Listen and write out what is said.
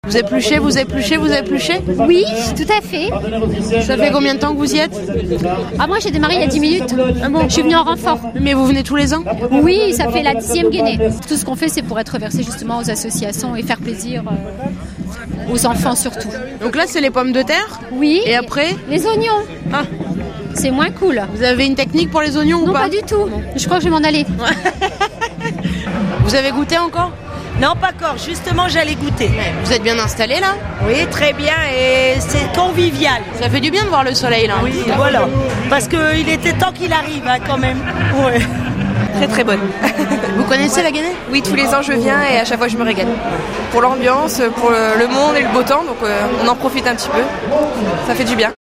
Vous épluchez, vous épluchez, vous épluchez ? Oui, tout à fait. Ça fait combien de temps que vous y êtes ? Ah, moi, j'ai démarré il y a 10 minutes. Je suis venue en renfort. Mais vous venez tous les ans ? Oui, ça fait la 10e Guinée. Tout ce qu'on fait, c'est pour être reversé justement aux associations et faire plaisir aux enfants surtout. Donc là, c'est les pommes de terre ? Oui. Et après ? Les oignons. Ah. C'est moins cool. Vous avez une technique pour les oignons ou pas ? Non, pas du tout. Je crois que je vais m'en aller. Vous avez goûté encore ? Non, pas encore. Justement, j'allais goûter. Vous êtes bien installé là ? Oui, très bien. Et c'est convivial. Ça fait du bien de voir le soleil là. Oui, voilà. Parce qu'il était temps qu'il arrive quand même. Ouais. Très très bonne. Vous connaissez la Guinée ? Oui, tous les ans je viens et à chaque fois je me régale. Pour l'ambiance, pour le monde et le beau temps, donc on en profite un petit peu. Ça fait du bien.